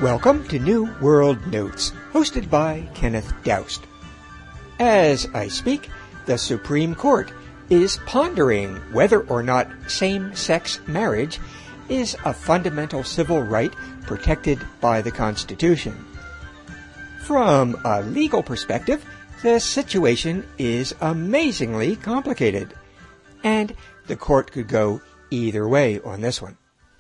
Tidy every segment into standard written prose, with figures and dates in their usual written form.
Welcome to New World Notes, hosted by Kenneth Doust. As I speak, the Supreme Court is pondering whether or not same-sex marriage is a fundamental civil right protected by the Constitution. From a legal perspective, the situation is amazingly complicated, and the court could go either way on this one.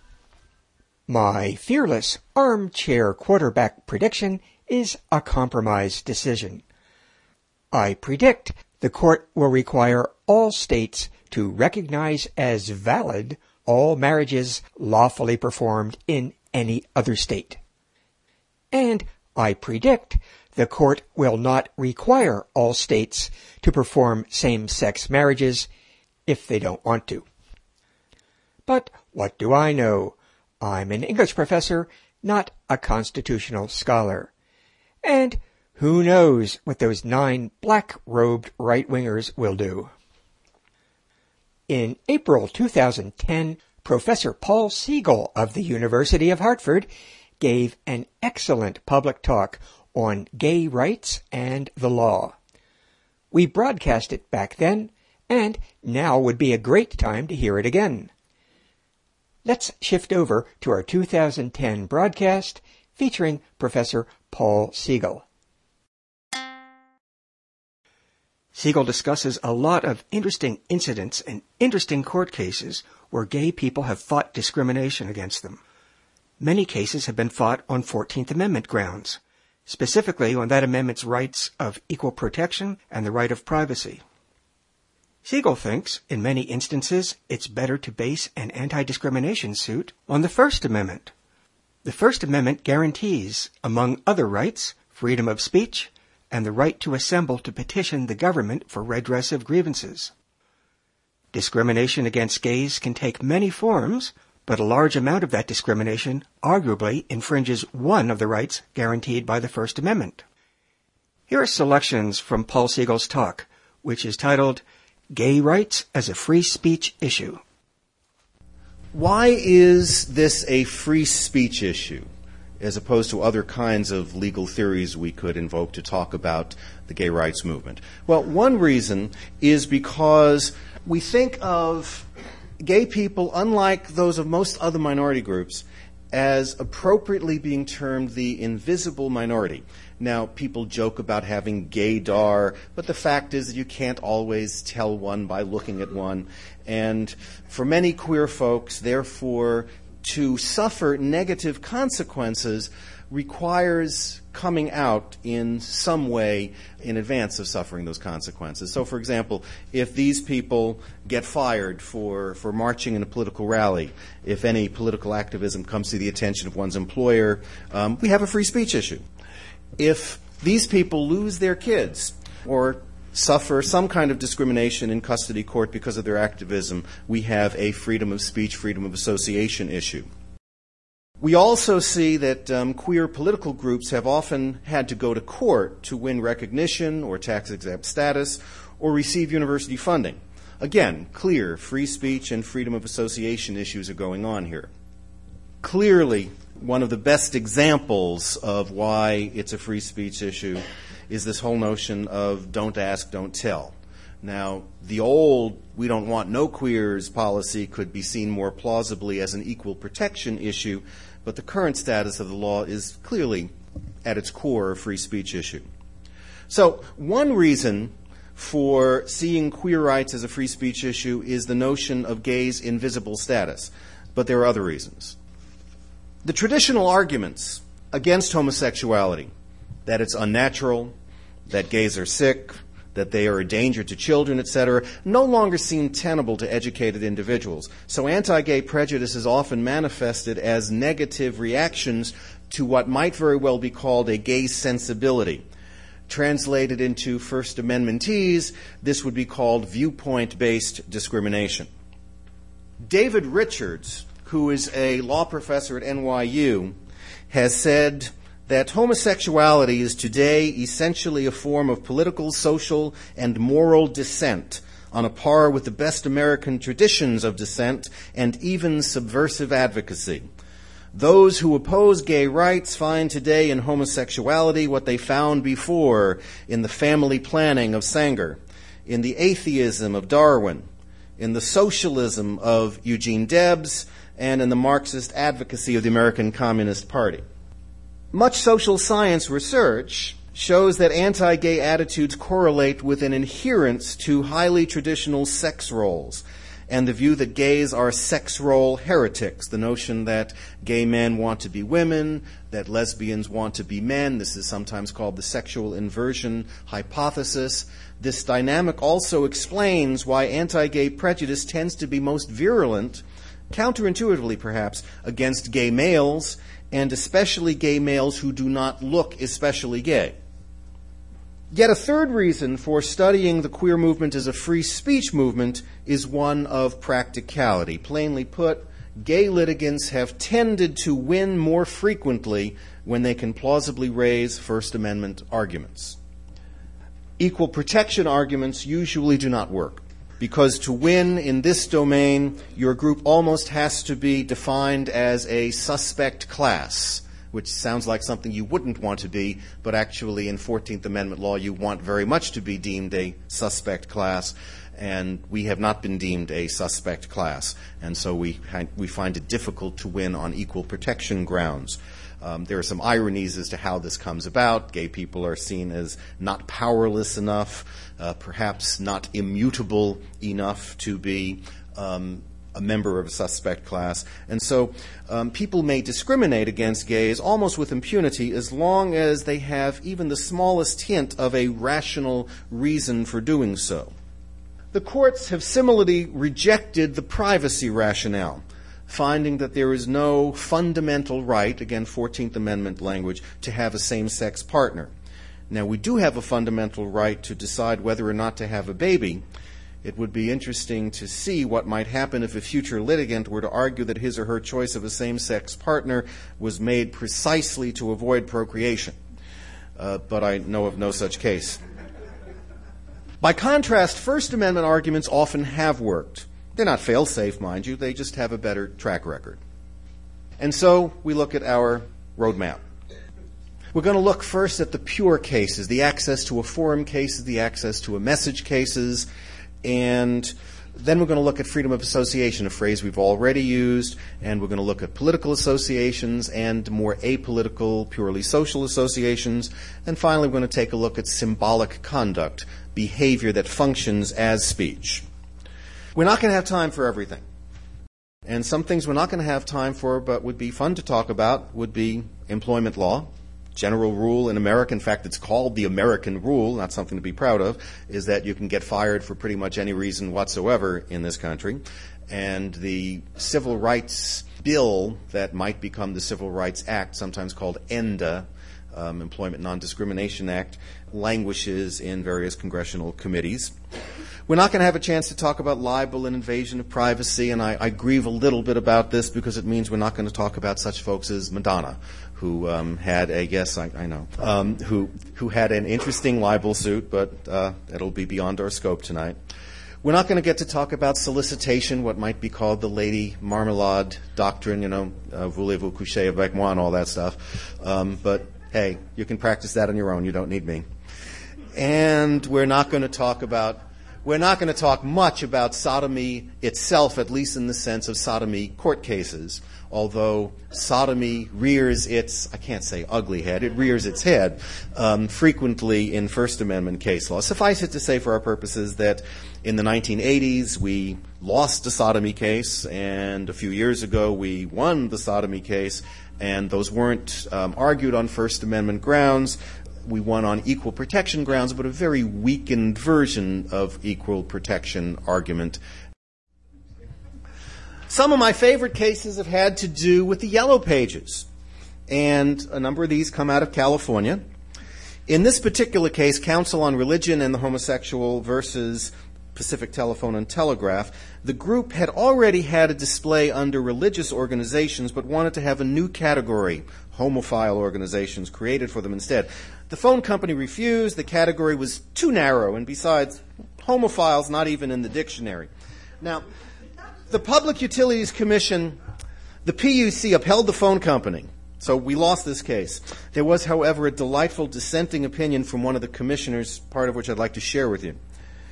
My fearless armchair quarterback prediction is a compromise decision. I predict the court will require all states to recognize as valid all marriages lawfully performed in any other state. And I predict the court will not require all states to perform same-sex marriages if they don't want to. But what do I know? I'm an English professor, not a constitutional scholar. And who knows what those 9 black-robed right-wingers will do. In April 2010, Professor Paul Siegel of the University of Hartford gave an excellent public talk on gay rights and the law. We broadcast it back then, and now would be a great time to hear it again. Let's shift over to our 2010 broadcast featuring Professor Paul Siegel. Siegel discusses a lot of interesting incidents and interesting court cases where gay people have fought discrimination against them. Many cases have been fought on 14th Amendment grounds, specifically on that amendment's rights of equal protection and the right of privacy. Siegel thinks, in many instances, it's better to base an anti-discrimination suit on the First Amendment. The First Amendment guarantees, among other rights, freedom of speech and the right to assemble to petition the government for redress of grievances. Discrimination against gays can take many forms, but a large amount of that discrimination arguably infringes one of the rights guaranteed by the First Amendment. Here are selections from Paul Siegel's talk, which is titled Gay Rights as a Free Speech Issue. Why is this a free speech issue, as opposed to other kinds of legal theories we could invoke to talk about the gay rights movement? Well, one reason is because we think of gay people, unlike those of most other minority groups, as appropriately being termed the invisible minority. Now, people joke about having gaydar, but the fact is that you can't always tell one by looking at one. And for many queer folks, therefore, to suffer negative consequences requires coming out in some way in advance of suffering those consequences. So, for example, if these people get fired for marching in a political rally, if any political activism comes to the attention of one's employer, we have a free speech issue. If these people lose their kids or suffer some kind of discrimination in custody court because of their activism, we have a freedom of speech, freedom of association issue. We also see that queer political groups have often had to go to court to win recognition or tax-exempt status or receive university funding. Again, clear free speech and freedom of association issues are going on here. Clearly, one of the best examples of why it's a free speech issue is this whole notion of don't ask, don't tell. Now, the old we don't want no queers policy could be seen more plausibly as an equal protection issue, but the current status of the law is clearly at its core a free speech issue. So one reason for seeing queer rights as a free speech issue is the notion of gays' invisible status, but there are other reasons. The traditional arguments against homosexuality, that it's unnatural, that gays are sick, that they are a danger to children, etc., no longer seem tenable to educated individuals. So anti-gay prejudice is often manifested as negative reactions to what might very well be called a gay sensibility. Translated into First Amendmentese, this would be called viewpoint-based discrimination. David Richards, who is a law professor at NYU, has said that homosexuality is today essentially a form of political, social, and moral dissent, on a par with the best American traditions of dissent and even subversive advocacy. Those who oppose gay rights find today in homosexuality what they found before in the family planning of Sanger, in the atheism of Darwin, in the socialism of Eugene Debs, and in the Marxist advocacy of the American Communist Party. Much social science research shows that anti-gay attitudes correlate with an adherence to highly traditional sex roles and the view that gays are sex role heretics, the notion that gay men want to be women, that lesbians want to be men. This is sometimes called the sexual inversion hypothesis. This dynamic also explains why anti-gay prejudice tends to be most virulent, counterintuitively perhaps, against gay males, and especially gay males who do not look especially gay. Yet a third reason for studying the queer movement as a free speech movement is one of practicality. Plainly put, gay litigants have tended to win more frequently when they can plausibly raise First Amendment arguments. Equal protection arguments usually do not work, because to win in this domain, your group almost has to be defined as a suspect class, which sounds like something you wouldn't want to be, but actually in 14th Amendment law you want very much to be deemed a suspect class, and we have not been deemed a suspect class, and so we find it difficult to win on equal protection grounds. There are some ironies as to how this comes about. Gay people are seen as not powerless enough, perhaps not immutable enough to be a member of a suspect class. And so people may discriminate against gays almost with impunity as long as they have even the smallest hint of a rational reason for doing so. The courts have similarly rejected the privacy rationale, finding that there is no fundamental right, again 14th Amendment language, to have a same-sex partner. Now, we do have a fundamental right to decide whether or not to have a baby. It would be interesting to see what might happen if a future litigant were to argue that his or her choice of a same-sex partner was made precisely to avoid procreation. But I know of no such case. By contrast, First Amendment arguments often have worked. They're not fail-safe, mind you. They just have a better track record. And so we look at our roadmap. We're going to look first at the pure cases, the access to a forum cases, the access to a message cases, and then we're going to look at freedom of association, a phrase we've already used, and we're going to look at political associations and more apolitical, purely social associations, and finally we're going to take a look at symbolic conduct, behavior that functions as speech. We're not going to have time for everything. And some things we're not going to have time for but would be fun to talk about would be employment law. General rule in America, in fact, it's called the American rule, not something to be proud of, is that you can get fired for pretty much any reason whatsoever in this country. And the Civil Rights Bill that might become the Civil Rights Act, sometimes called ENDA, Employment Non-Discrimination Act, languishes in various congressional committees. We're not going to have a chance to talk about libel and invasion of privacy, and I grieve a little bit about this because it means we're not going to talk about such folks as Madonna, who had a, yes, I know, who had an interesting libel suit, but it'll be beyond our scope tonight. We're not going to get to talk about solicitation, what might be called the Lady Marmalade doctrine, voulez-vous coucher avec moi and all that stuff. But hey, you can practice that on your own. You don't need me. And we're not going to talk much about sodomy itself, at least in the sense of sodomy court cases, although sodomy rears its, I can't say ugly head, it rears its head frequently in First Amendment case law. Suffice it to say for our purposes that in the 1980s we lost a sodomy case, and a few years ago we won the sodomy case, and those weren't argued on First Amendment grounds. We won on equal protection grounds, but a very weakened version of equal protection argument. Some of my favorite cases have had to do with the Yellow Pages, and a number of these come out of California. In this particular case, Council on Religion and the Homosexual versus Pacific Telephone and Telegraph, the group had already had a display under religious organizations but wanted to have a new category, homophile organizations, created for them instead. The phone company refused. The category was too narrow, and besides, homophile's not even in the dictionary. Now, the Public Utilities Commission The PUC upheld the phone company, so we lost this case. There was, however, a delightful dissenting opinion from one of the commissioners, part of which I'd like to share with you.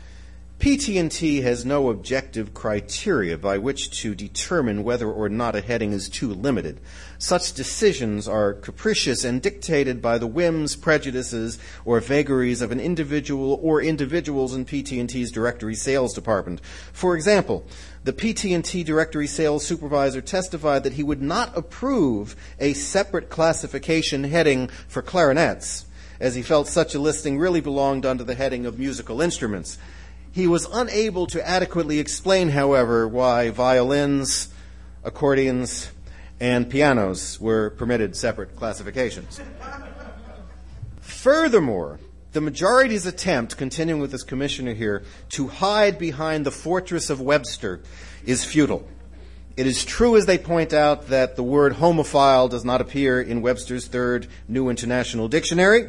PT&T has no objective criteria by which to determine whether or not a heading is too limited. Such decisions are capricious and dictated by the whims, prejudices, or vagaries of an individual or individuals in PT&T's directory sales department. For example, the PT&T directory sales supervisor testified that he would not approve a separate classification heading for clarinets, as he felt such a listing really belonged under the heading of musical instruments. He was unable to adequately explain, however, why violins, accordions, and pianos were permitted separate classifications. Furthermore, the majority's attempt, continuing with this commissioner here, to hide behind the fortress of Webster is futile. It is true, as they point out, that the word homophile does not appear in Webster's Third New International Dictionary.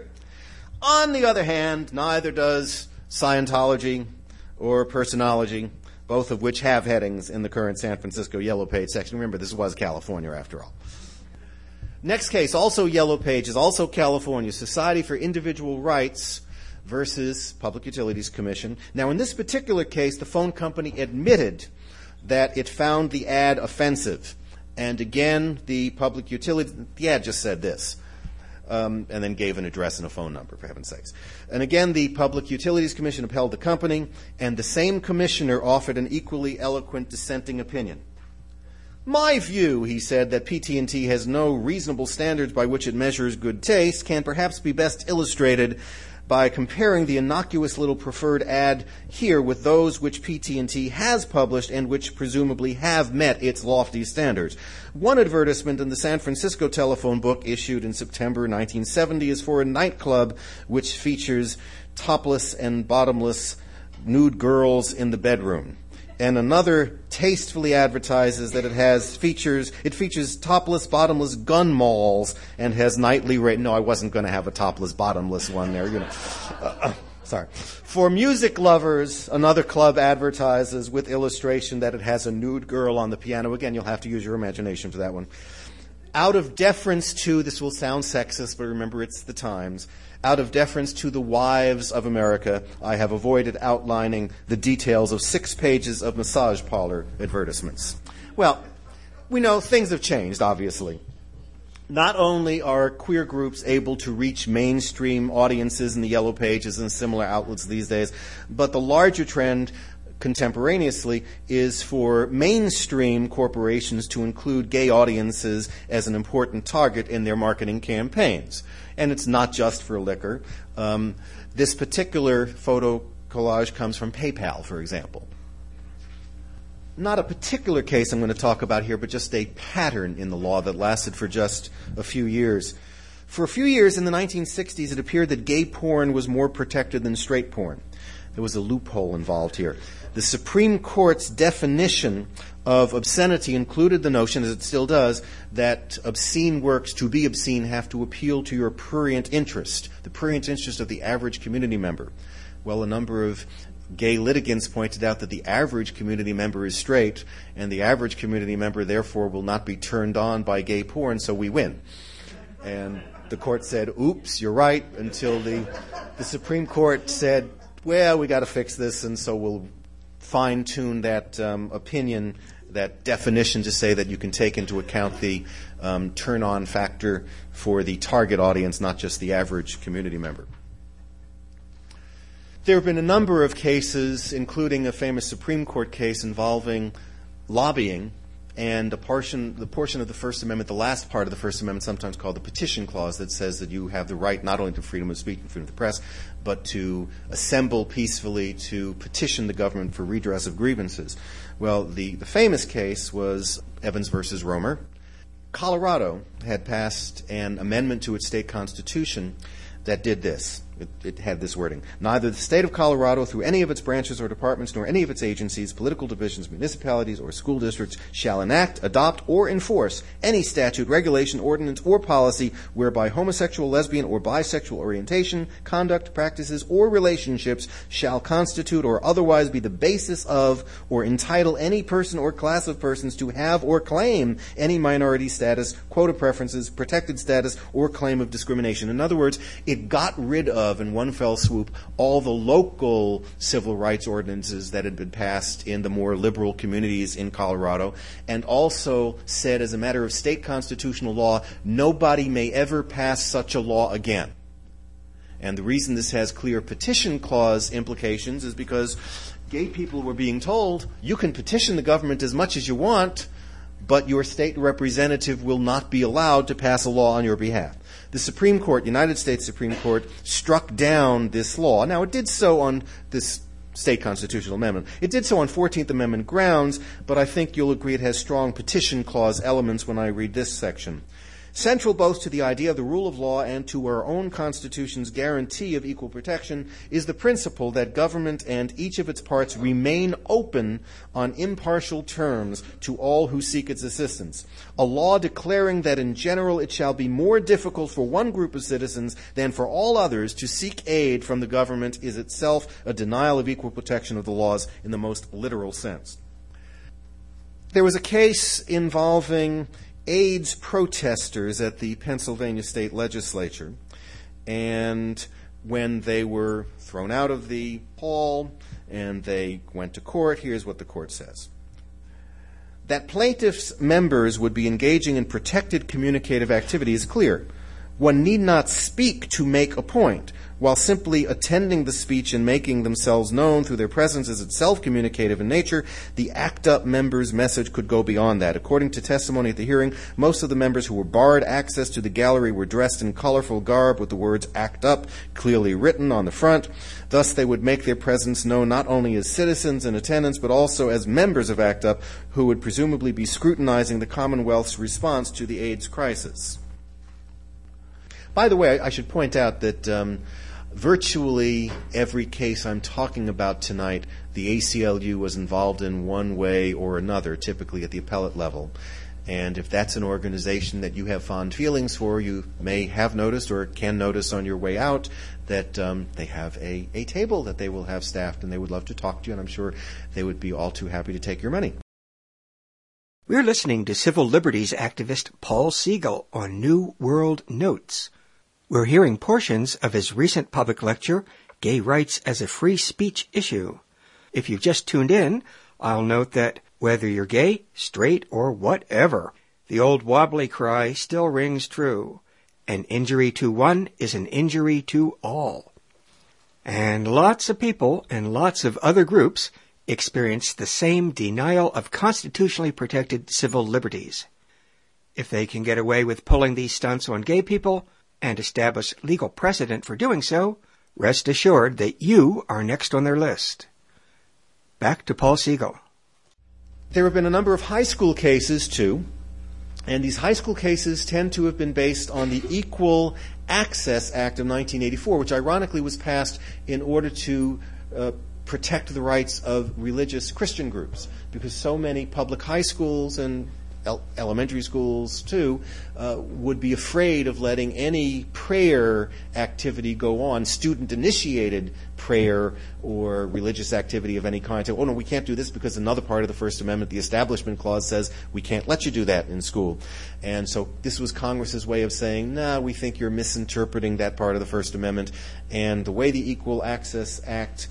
On the other hand, neither does Scientology or personology, both of which have headings in the current San Francisco Yellow Page section. Remember, this was California after all. Next case, also Yellow Page, is also California, Society for Individual Rights versus Public Utilities Commission. Now, in this particular case, the phone company admitted that it found the ad offensive. And again, the ad just said this. And then gave an address and a phone number, for heaven's sakes. And again, the Public Utilities Commission upheld the company, and the same commissioner offered an equally eloquent dissenting opinion. My view, he said, that PT&T has no reasonable standards by which it measures good taste can perhaps be best illustrated by comparing the innocuous little preferred ad here with those which PT&T has published and which presumably have met its lofty standards. One advertisement in the San Francisco telephone book issued in September 1970 is for a nightclub which features topless and bottomless nude girls in the bedroom. And another tastefully advertises that it features topless, bottomless gun malls and has nightly rate. No, I wasn't going to have a topless, bottomless one there. Sorry. For music lovers, another club advertises with illustration that it has a nude girl on the piano. Again, you'll have to use your imagination for that one. Out of deference to, this will sound sexist, but remember it's the times, out of deference to the wives of America, I have avoided outlining the details of 6 pages of massage parlor advertisements. Well, we know things have changed, obviously. Not only are queer groups able to reach mainstream audiences in the Yellow Pages and similar outlets these days, but the larger trend contemporaneously is for mainstream corporations to include gay audiences as an important target in their marketing campaigns. And it's not just for liquor. This particular photo collage comes from PayPal, for example. Not a particular case I'm going to talk about here, but just a pattern in the law that lasted for just a few years. For a few years in the 1960s, it appeared that gay porn was more protected than straight porn. There was a loophole involved here. The Supreme Court's definition of obscenity included the notion, as it still does, that obscene works, to be obscene, have to appeal to your prurient interest, the prurient interest of the average community member. Well, a number of gay litigants pointed out that the average community member is straight, and the average community member, therefore, will not be turned on by gay porn, so we win. And the court said, oops, you're right, until the Supreme Court said, well, we got to fix this, and so we'll fine-tune that opinion, that definition, to say that you can take into account the turn-on factor for the target audience, not just the average community member. There have been a number of cases, including a famous Supreme Court case involving lobbying and the portion of the First Amendment, the last part of the First Amendment, sometimes called the Petition Clause, that says that you have the right not only to freedom of speech and freedom of the press, but to assemble peacefully to petition the government for redress of grievances. Well, the famous case was Evans versus Romer. Colorado had passed an amendment to its state constitution that did this. It had this wording: neither the state of Colorado, through any of its branches or departments, nor any of its agencies, political divisions, municipalities, or school districts shall enact, adopt, or enforce any statute, regulation, ordinance, or policy whereby homosexual, lesbian, or bisexual orientation, conduct, practices, or relationships shall constitute or otherwise be the basis of or entitle any person or class of persons to have or claim any minority status, quota preferences, protected status, or claim of discrimination. In other words, it got rid of, in one fell swoop, all the local civil rights ordinances that had been passed in the more liberal communities in Colorado, and also said, as a matter of state constitutional law, nobody may ever pass such a law again. And the reason this has clear petition clause implications is because gay people were being told, you can petition the government as much as you want, but your state representative will not be allowed to pass a law on your behalf. The Supreme Court, United States Supreme Court, struck down this law. Now, it did so on this state constitutional amendment. It did so on 14th Amendment grounds, but I think you'll agree it has strong petition clause elements when I read this section. Central both to the idea of the rule of law and to our own Constitution's guarantee of equal protection is the principle that government and each of its parts remain open on impartial terms to all who seek its assistance. A law declaring that in general it shall be more difficult for one group of citizens than for all others to seek aid from the government is itself a denial of equal protection of the laws in the most literal sense. There was a case involving AIDS protesters at the Pennsylvania State Legislature, and when they were thrown out of the hall and they went to court, here's what the court says. That plaintiffs' members would be engaging in protected communicative activity is clear. One need not speak to make a point, while simply attending the speech and making themselves known through their presence is itself communicative in nature. The ACT UP members' message could go beyond that. According to testimony at the hearing, most of the members who were barred access to the gallery were dressed in colorful garb with the words ACT UP clearly written on the front. Thus, they would make their presence known not only as citizens in attendance, but also as members of ACT UP, who would presumably be scrutinizing the Commonwealth's response to the AIDS crisis. By the way, I should point out that virtually every case I'm talking about tonight, the ACLU was involved in one way or another, typically at the appellate level. And if that's an organization that you have fond feelings for, you may have noticed or can notice on your way out that they have a table that they will have staffed, and they would love to talk to you, and I'm sure they would be all too happy to take your money. We're listening to civil liberties activist Paul Siegel on New World Notes. We're hearing portions of his recent public lecture, Gay Rights as a Free Speech Issue. If you've just tuned in, I'll note that whether you're gay, straight, or whatever, the old wobbly cry still rings true. An injury to one is an injury to all. And lots of people and lots of other groups experience the same denial of constitutionally protected civil liberties. If they can get away with pulling these stunts on gay people, and establish legal precedent for doing so, rest assured that you are next on their list. Back to Paul Siegel. There have been a number of high school cases, too, and these high school cases tend to have been based on the Equal Access Act of 1984, which ironically was passed in order to protect the rights of religious Christian groups, because so many public high schools and elementary schools, too, would be afraid of letting any prayer activity go on, student-initiated prayer or religious activity of any kind. So, oh, no, we can't do this because another part of the First Amendment, the Establishment Clause, says we can't let you do that in school. And so this was Congress's way of saying, nah, we think you're misinterpreting that part of the First Amendment. And the way the Equal Access Act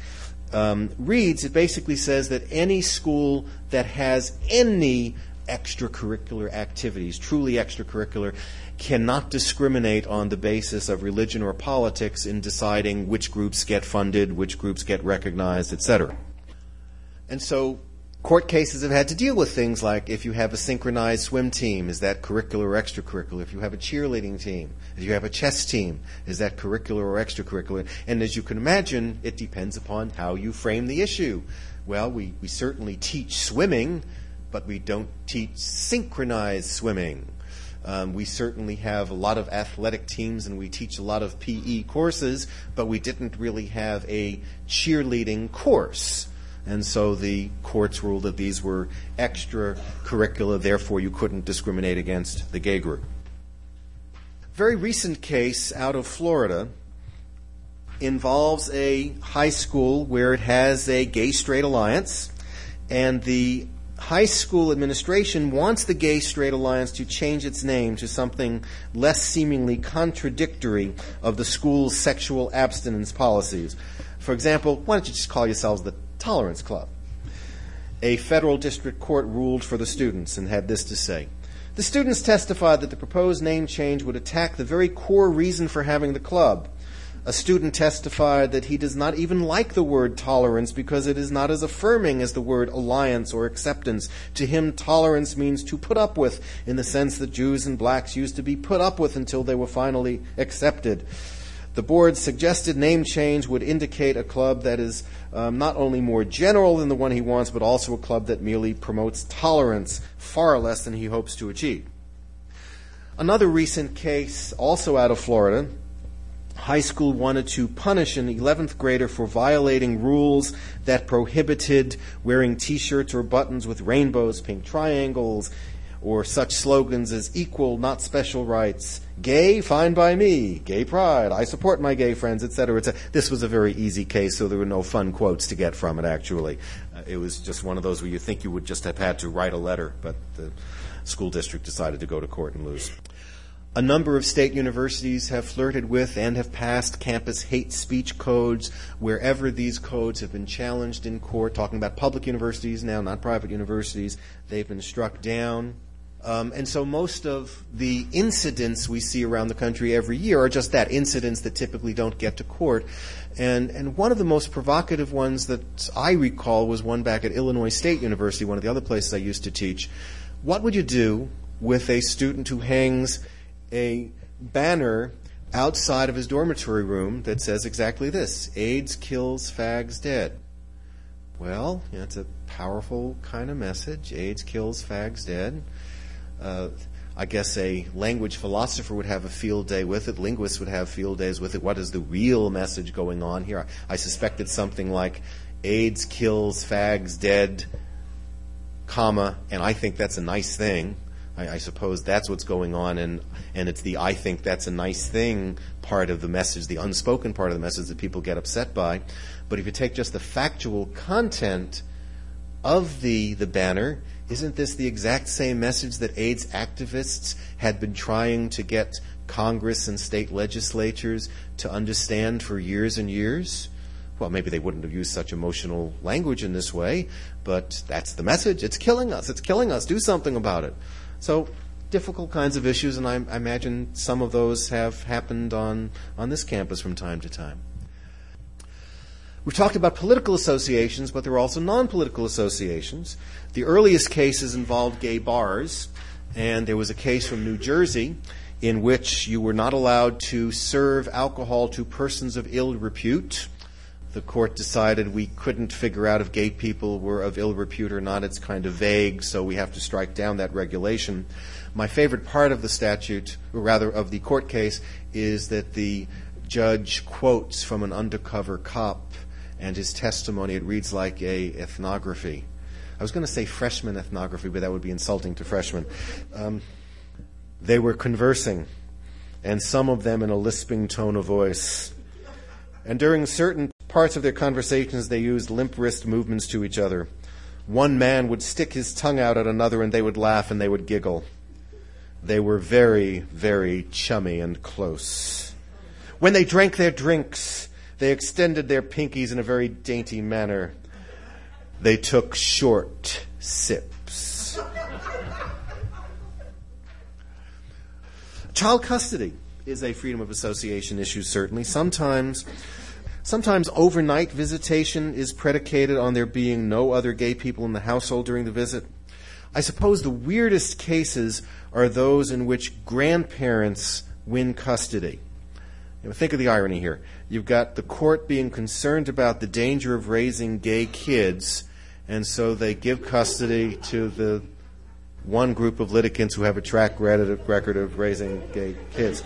reads, it basically says that any school that has any extracurricular activities, truly extracurricular, cannot discriminate on the basis of religion or politics in deciding which groups get funded, which groups get recognized, etc. And so court cases have had to deal with things like, if you have a synchronized swim team, is that curricular or extracurricular? If you have a cheerleading team, if you have a chess team, is that curricular or extracurricular? And as you can imagine, it depends upon how you frame the issue. Well, we certainly teach swimming, but we don't teach synchronized swimming. We certainly have a lot of athletic teams and we teach a lot of PE courses, but we didn't really have a cheerleading course. And so the courts ruled that these were extracurricular, therefore you couldn't discriminate against the gay group. Very recent case out of Florida involves a high school where it has a gay-straight alliance, and the high school administration wants the gay-straight alliance to change its name to something less seemingly contradictory of the school's sexual abstinence policies. For example, why don't you just call yourselves the Tolerance Club? A federal district court ruled for the students and had this to say: the students testified that the proposed name change would attack the very core reason for having the club. A student testified that he does not even like the word tolerance because it is not as affirming as the word alliance or acceptance. To him, tolerance means to put up with, in the sense that Jews and blacks used to be put up with until they were finally accepted. The board's suggested name change would indicate a club that is not only more general than the one he wants, but also a club that merely promotes tolerance, far less than he hopes to achieve. Another recent case, also out of Florida, high school wanted to punish an 11th grader for violating rules that prohibited wearing T-shirts or buttons with rainbows, pink triangles, or such slogans as equal, not special rights, gay, fine by me, gay pride, I support my gay friends, etc., etc. This was a very easy case, so there were no fun quotes to get from it, actually. It was just one of those where you think you would just have had to write a letter, but the school district decided to go to court and lose. A number of state universities have flirted with and have passed campus hate speech codes. Wherever these codes have been challenged in court, talking about public universities now, not private universities, they've been struck down. And so most of the incidents we see around the country every year are just that, incidents that typically don't get to court. And one of the most provocative ones that I recall was one back at Illinois State University, one of the other places I used to teach. What would you do with a student who hangs a banner outside of his dormitory room that says exactly this: AIDS kills, fags dead? Well, it's a powerful kind of message. AIDS kills, fags dead. I guess a language philosopher would have a field day with it. Linguists would have field days with it. What is the real message going on here? I suspect it's something like AIDS kills, fags dead, comma, and I think that's a nice thing. I suppose that's what's going on, and it's the I think that's a nice thing part of the message, the unspoken part of the message that people get upset by. But if you take just the factual content of the banner, isn't this the exact same message that AIDS activists had been trying to get Congress and state legislatures to understand for years and years? Well, maybe they wouldn't have used such emotional language in this way, but that's the message. It's killing us. It's killing us. Do something about it. So difficult kinds of issues, and I imagine some of those have happened on this campus from time to time. We've talked about political associations, but there are also non-political associations. The earliest cases involved gay bars, and there was a case from New Jersey in which you were not allowed to serve alcohol to persons of ill repute. The court decided we couldn't figure out if gay people were of ill repute or not. It's kind of vague, so we have to strike down that regulation. My favorite part of the statute, or rather of the court case, is that the judge quotes from an undercover cop and his testimony. It reads like a ethnography. I was going to say freshman ethnography, but that would be insulting to freshmen. They were conversing, and some of them in a lisping tone of voice. And during certain parts of their conversations, they used limp wrist movements to each other. One man would stick his tongue out at another, and they would laugh and they would giggle. They were very, very chummy and close. When they drank their drinks, they extended their pinkies in a very dainty manner. They took short sips. Child custody is a freedom of association issue, certainly. Sometimes overnight visitation is predicated on there being no other gay people in the household during the visit. I suppose the weirdest cases are those in which grandparents win custody. Think of the irony here. You've got the court being concerned about the danger of raising gay kids, and so they give custody to the one group of litigants who have a track record of raising gay kids.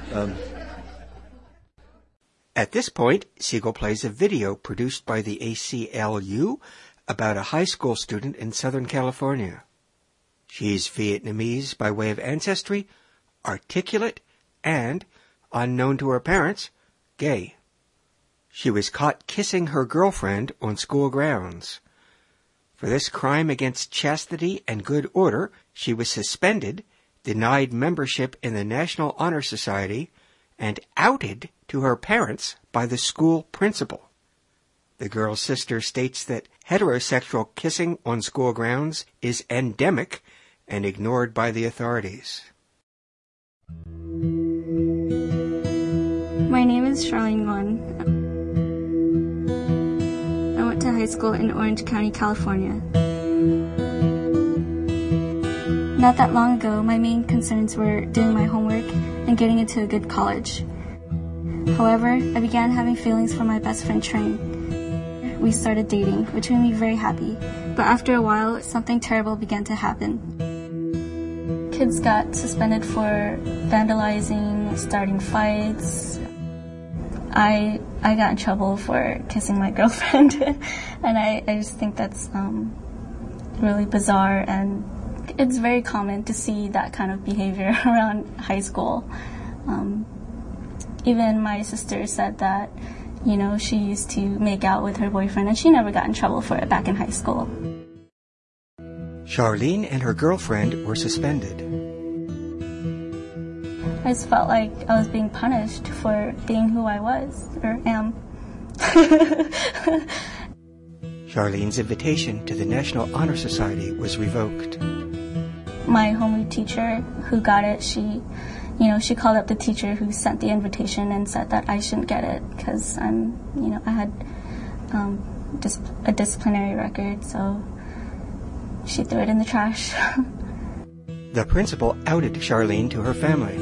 At this point, Siegel plays a video produced by the ACLU about a high school student in Southern California. She's Vietnamese by way of ancestry, articulate, and, unknown to her parents, gay. She was caught kissing her girlfriend on school grounds. For this crime against chastity and good order, she was suspended, denied membership in the National Honor Society, and outed to her parents by the school principal. The girl's sister states that heterosexual kissing on school grounds is endemic and ignored by the authorities. My name is Charlene Nguyen. I went to high school in Orange County, California. Not that long ago, my main concerns were doing my homework and getting into a good college. However, I began having feelings for my best friend Trang. We started dating, which made me very happy. But after a while, something terrible began to happen. Kids got suspended for vandalizing, starting fights. I got in trouble for kissing my girlfriend, and I just think that's really bizarre, and it's very common to see that kind of behavior around high school. Even my sister said that, she used to make out with her boyfriend, and she never got in trouble for it back in high school. Charlene and her girlfriend were suspended. I just felt like I was being punished for being who I was, or am. Charlene's invitation to the National Honor Society was revoked. My homeroom teacher who got it, she called up the teacher who sent the invitation and said that I shouldn't get it because I had just a disciplinary record, so she threw it in the trash. The principal outed Charlene to her family.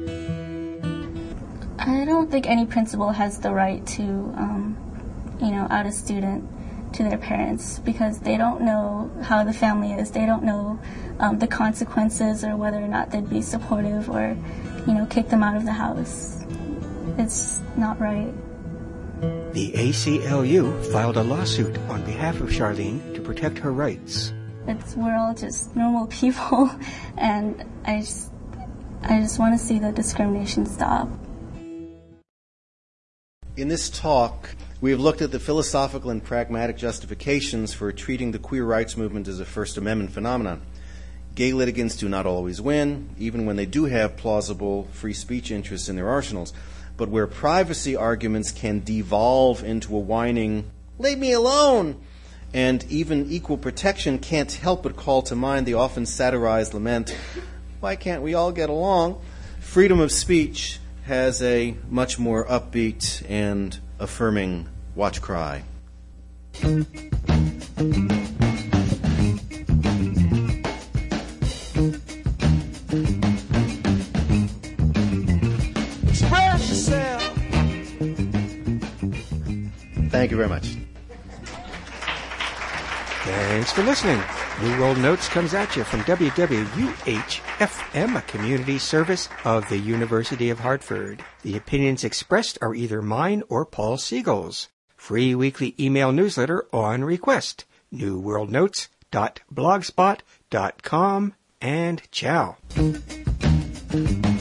I don't think any principal has the right to, out a student to their parents because they don't know how the family is. They don't know the consequences or whether or not they'd be supportive or, kick them out of the house. It's not right. The ACLU filed a lawsuit on behalf of Charlene to protect her rights. We're all just normal people, and I just want to see the discrimination stop. In this talk, we have looked at the philosophical and pragmatic justifications for treating the queer rights movement as a First Amendment phenomenon. Gay litigants do not always win, even when they do have plausible free speech interests in their arsenals. But where privacy arguments can devolve into a whining, "Leave me alone," and even equal protection can't help but call to mind the often satirized lament, "Why can't we all get along?" Freedom of speech has a much more upbeat and affirming watch cry. Express yourself. Thank you very much. Thanks for listening. New World Notes comes at you from WWUH-FM, a community service of the University of Hartford. The opinions expressed are either mine or Paul Siegel's. Free weekly email newsletter on request. newworldnotes.blogspot.com, and ciao.